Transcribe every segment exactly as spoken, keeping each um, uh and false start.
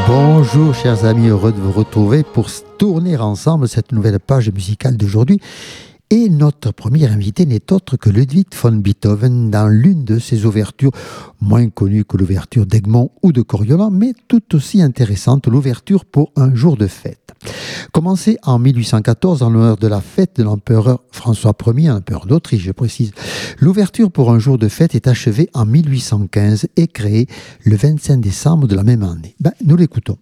Bonjour chers amis, heureux de vous retrouver pour tourner ensemble cette nouvelle page musicale d'aujourd'hui. Et notre premier invité n'est autre que Ludwig von Beethoven dans l'une de ses ouvertures, moins connue que l'ouverture d'Egmont ou de Coriolan, mais tout aussi intéressante, l'ouverture pour un jour de fête. Commencée en mille huit cent quatorze en l'honneur de la fête de l'empereur François Ier, empereur d'Autriche, je précise. L'ouverture pour un jour de fête est achevée en mille huit cent quinze et créée le vingt-cinq décembre de la même année. Ben, nous l'écoutons.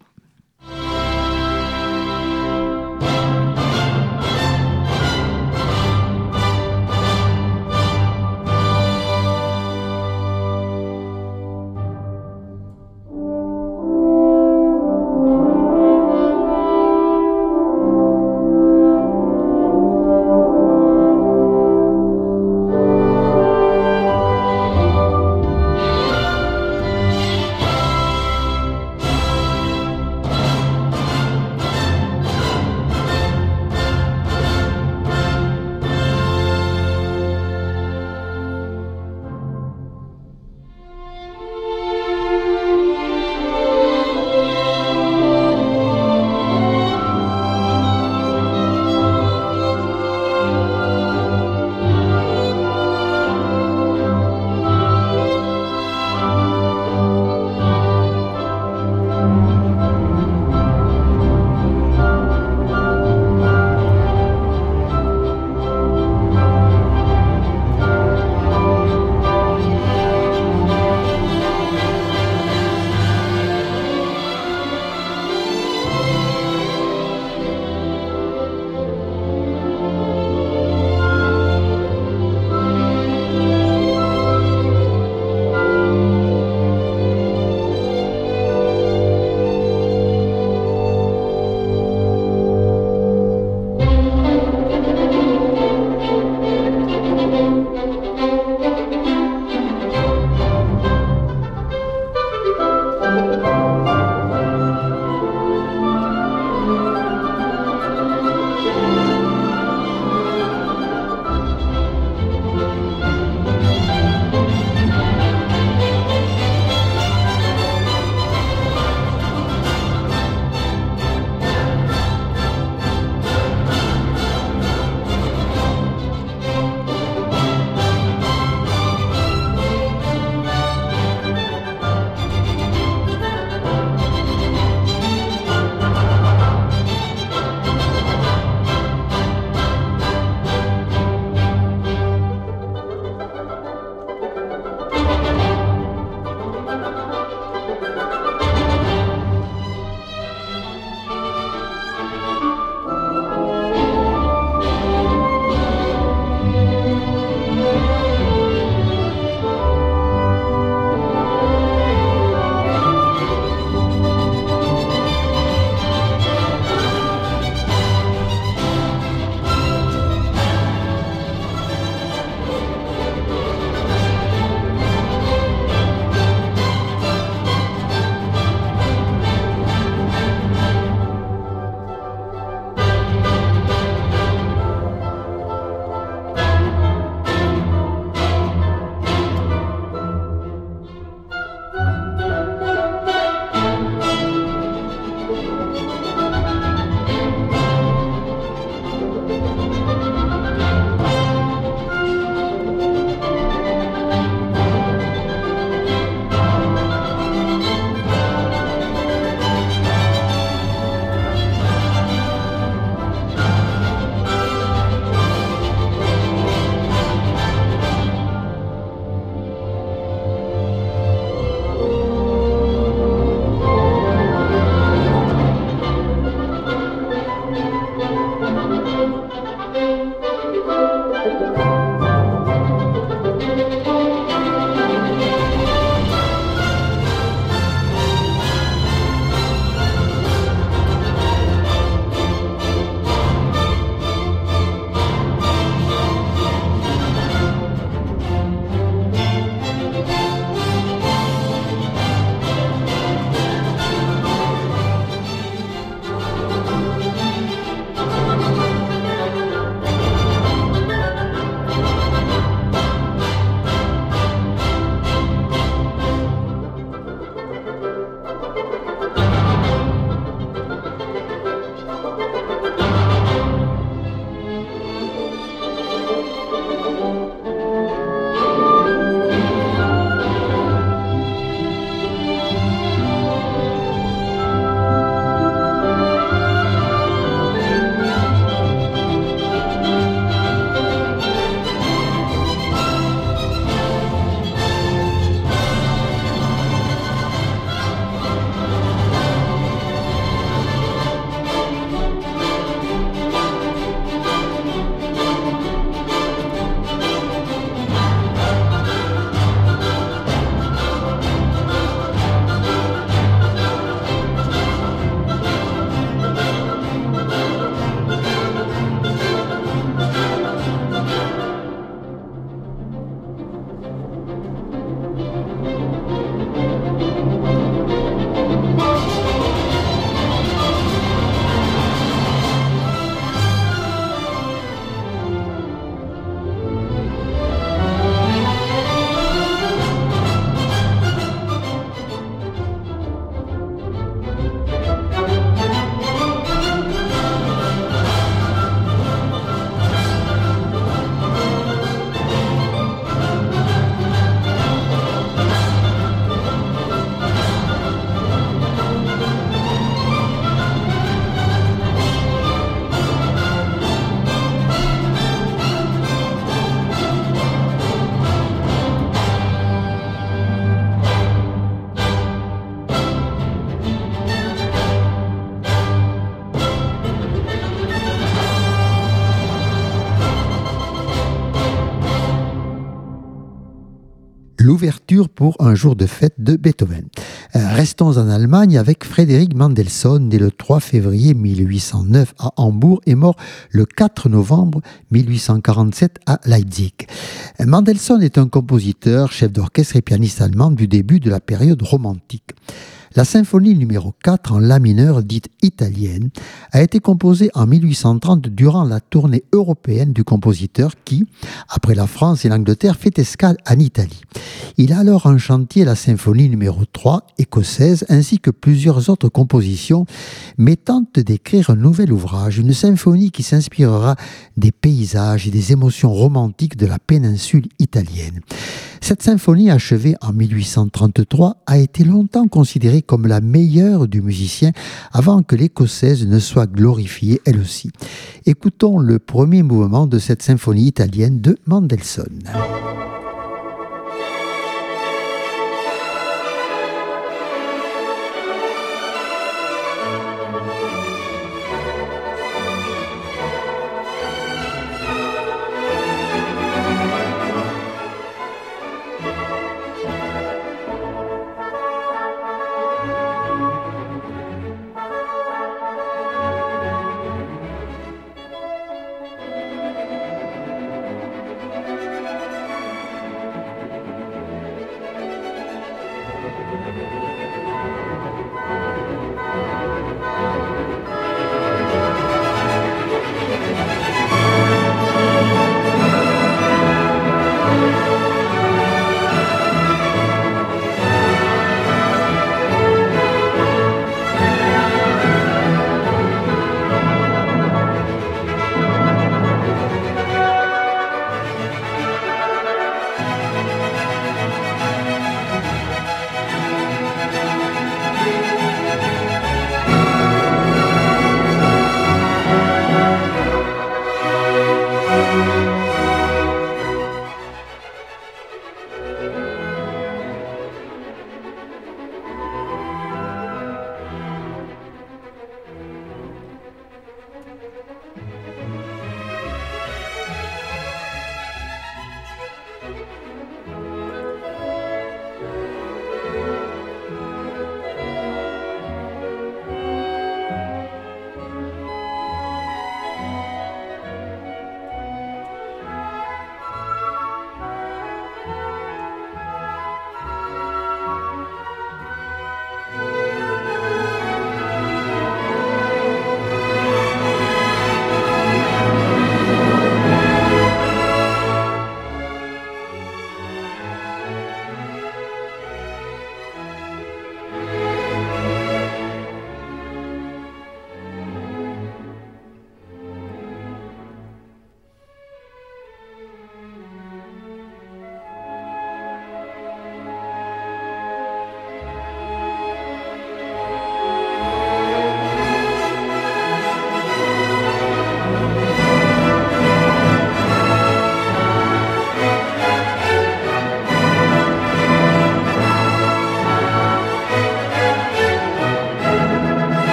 l'ouverture pour un jour de fête de Beethoven. Euh, restons en Allemagne avec Frédéric Mendelssohn, né le trois février mille huit cent neuf à Hambourg et mort le quatre novembre mille huit cent quarante-sept à Leipzig. Euh, Mendelssohn est un compositeur, chef d'orchestre et pianiste allemand du début de la période romantique. La symphonie numéro quatre en la mineur, dite italienne, a été composée en mille huit cent trente durant la tournée européenne du compositeur qui, après la France et l'Angleterre, fait escale en Italie. Il a alors en chantier la symphonie numéro trois, écossaise, ainsi que plusieurs autres compositions, mais tente d'écrire un nouvel ouvrage, une symphonie qui s'inspirera des paysages et des émotions romantiques de la péninsule italienne. Cette symphonie, achevée en mille huit cent trente-trois, a été longtemps considérée comme la meilleure du musicien avant que l'écossaise ne soit glorifiée elle aussi. Écoutons le premier mouvement de cette symphonie italienne de Mendelssohn.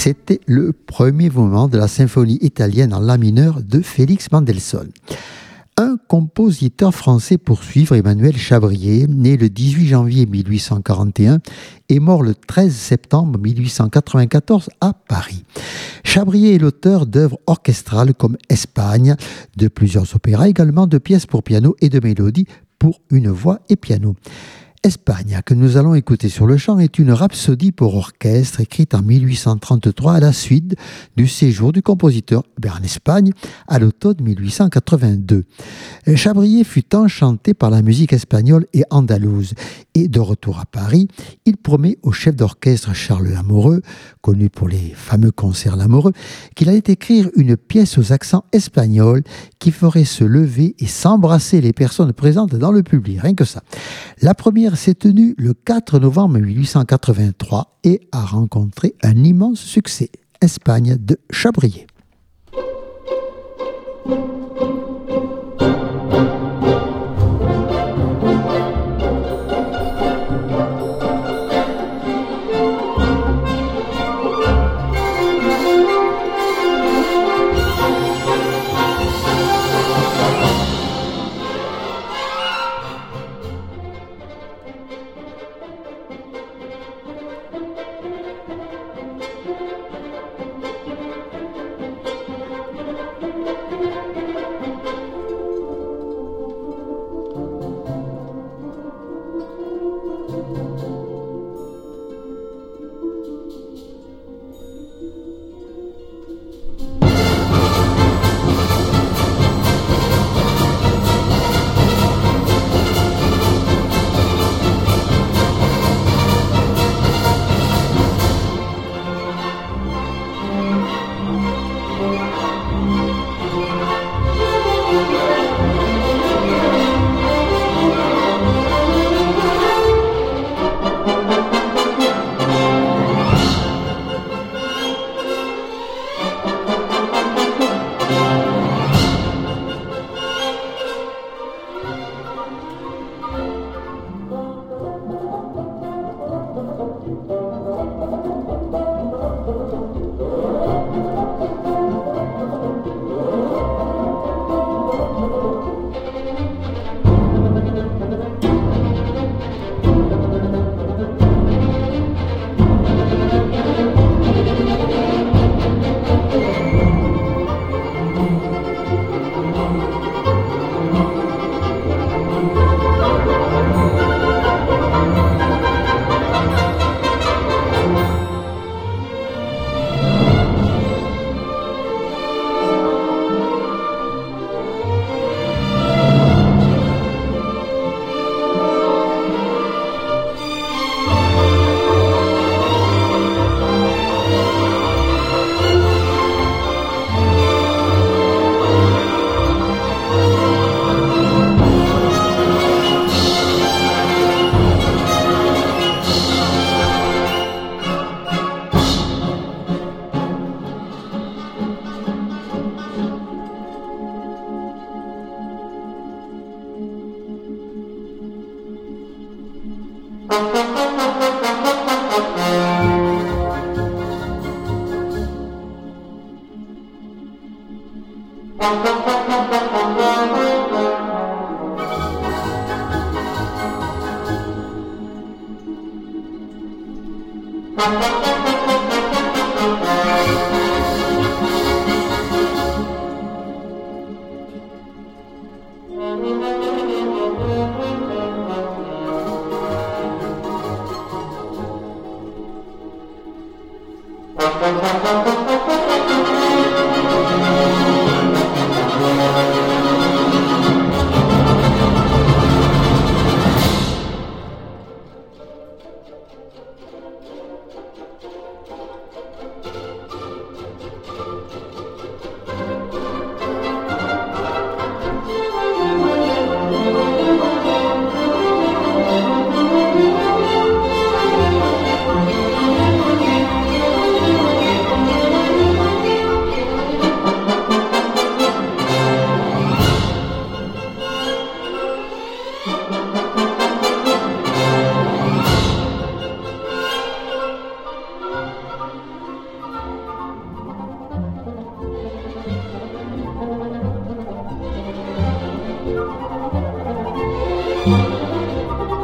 C'était le premier mouvement de la symphonie italienne en la mineur de Félix Mendelssohn. Un compositeur français pour suivre, Emmanuel Chabrier, né le dix-huit janvier mille huit cent quarante et un et mort le treize septembre mille huit cent quatre-vingt-quatorze à Paris. Chabrier est l'auteur d'œuvres orchestrales comme Espagne, de plusieurs opéras, également de pièces pour piano et de mélodies pour une voix et piano. Espagne, que nous allons écouter sur le chant, est une rhapsodie pour orchestre écrite en mille huit cent trente-trois à la suite du séjour du compositeur en Espagne à l'automne mille huit cent quatre-vingt-deux. Chabrier fut enchanté par la musique espagnole et andalouse et de retour à Paris, il promet au chef d'orchestre Charles Lamoureux, connu pour les fameux concerts Lamoureux, qu'il allait écrire une pièce aux accents espagnols qui ferait se lever et s'embrasser les personnes présentes dans le public, rien que ça. La première s'est tenue le quatre novembre mille huit cent quatre-vingt-trois et a rencontré un immense succès. Espagne de Chabrier.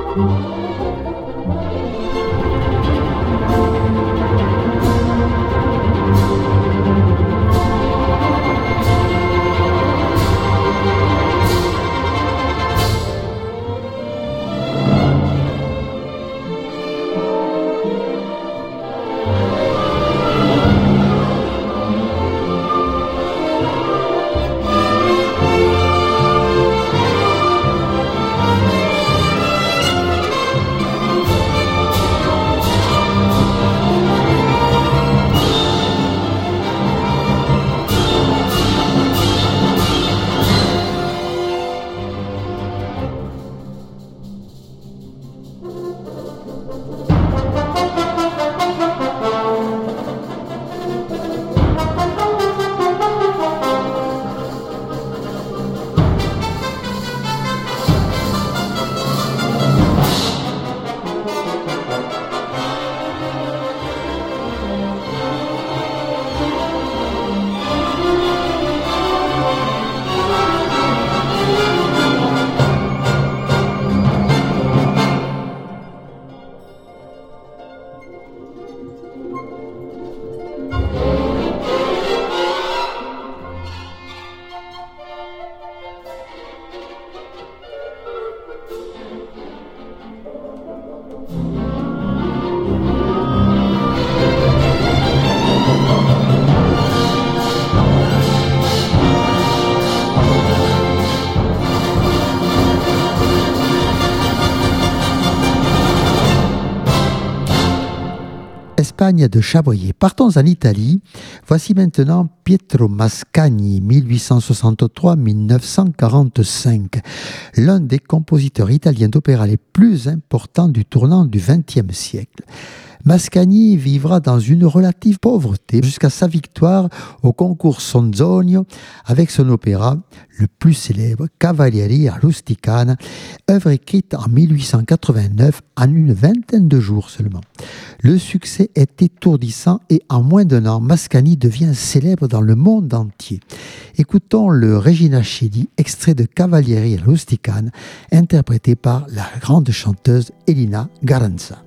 Espagne de Chaboyer. Partons en Italie. Voici maintenant Pietro Mascagni, mille huit cent soixante-trois à mille neuf cent quarante-cinq, l'un des compositeurs italiens d'opéra les plus importants du tournant du vingtième siècle. Mascagni vivra dans une relative pauvreté jusqu'à sa victoire au concours Sonzonio avec son opéra le plus célèbre, Cavalleria Rusticana, œuvre écrite en mille huit cent quatre-vingt-neuf en une vingtaine de jours seulement. Le succès est étourdissant et en moins d'un an, Mascagni devient célèbre dans le monde entier. Écoutons le Regina Coeli, extrait de Cavalleria Rusticana, interprété par la grande chanteuse Elina Garanza.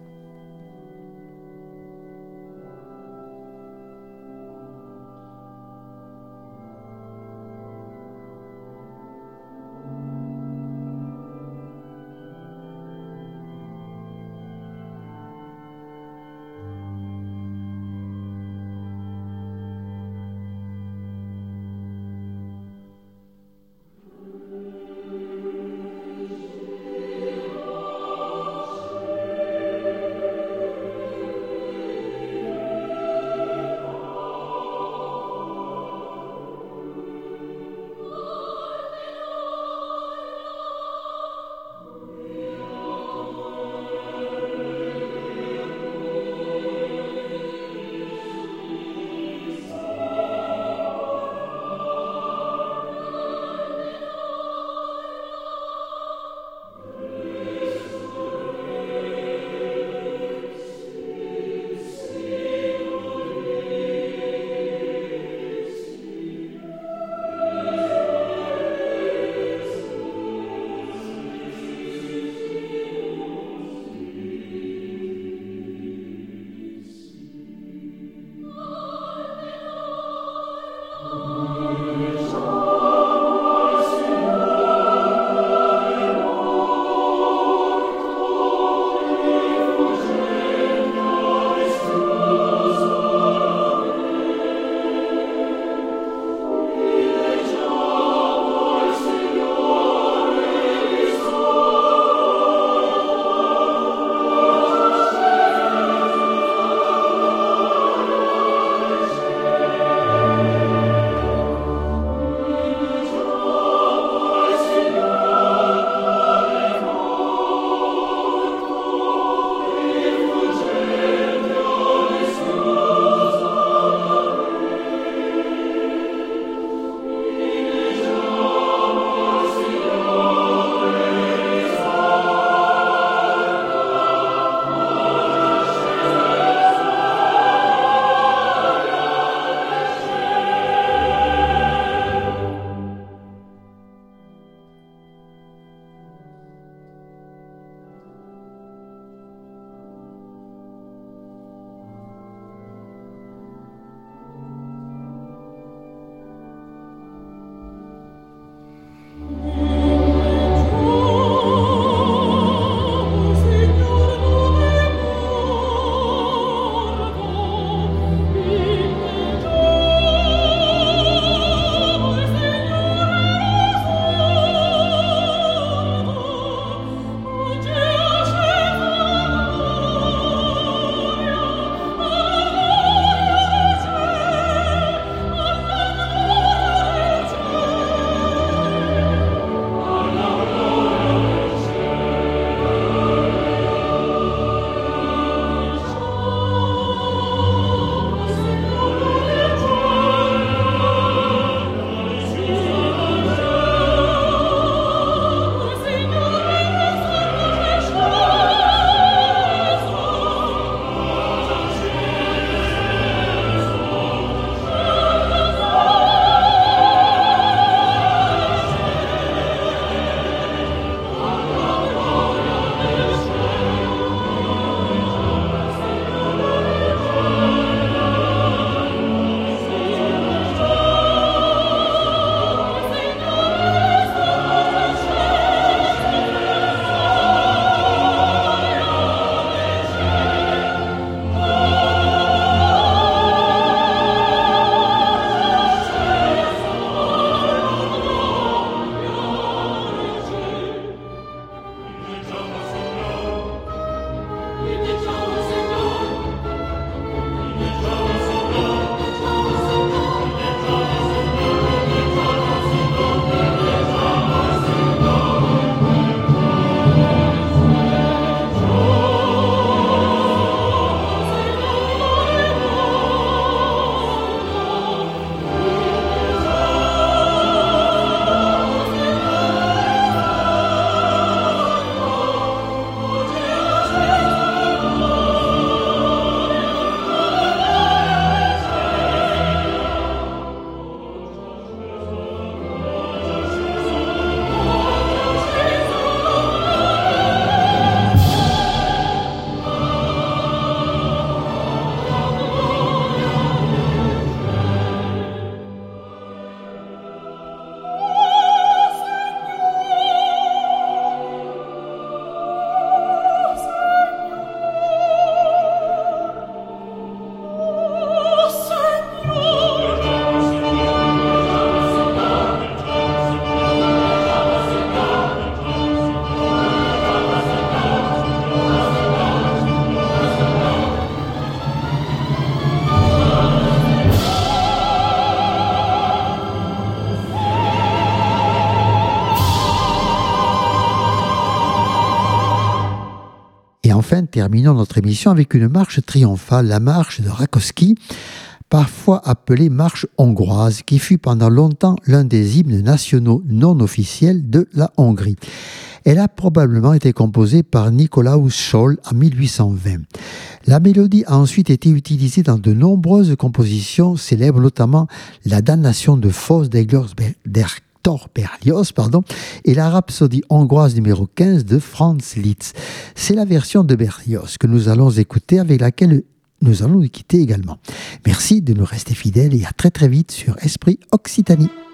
Et enfin, terminons notre émission avec une marche triomphale, la marche de Rákóczi, parfois appelée marche hongroise, qui fut pendant longtemps l'un des hymnes nationaux non officiels de la Hongrie. Elle a probablement été composée par Nikolaus Scholl en mille huit cent vingt. La mélodie a ensuite été utilisée dans de nombreuses compositions célèbres, notamment la damnation de Faust d'Hector Berlioz, pardon, et la rhapsodie hongroise numéro quinze de Franz Liszt. C'est la version de Berlioz que nous allons écouter, avec laquelle nous allons nous quitter également. Merci de nous rester fidèles et à très très vite sur Esprit Occitanie.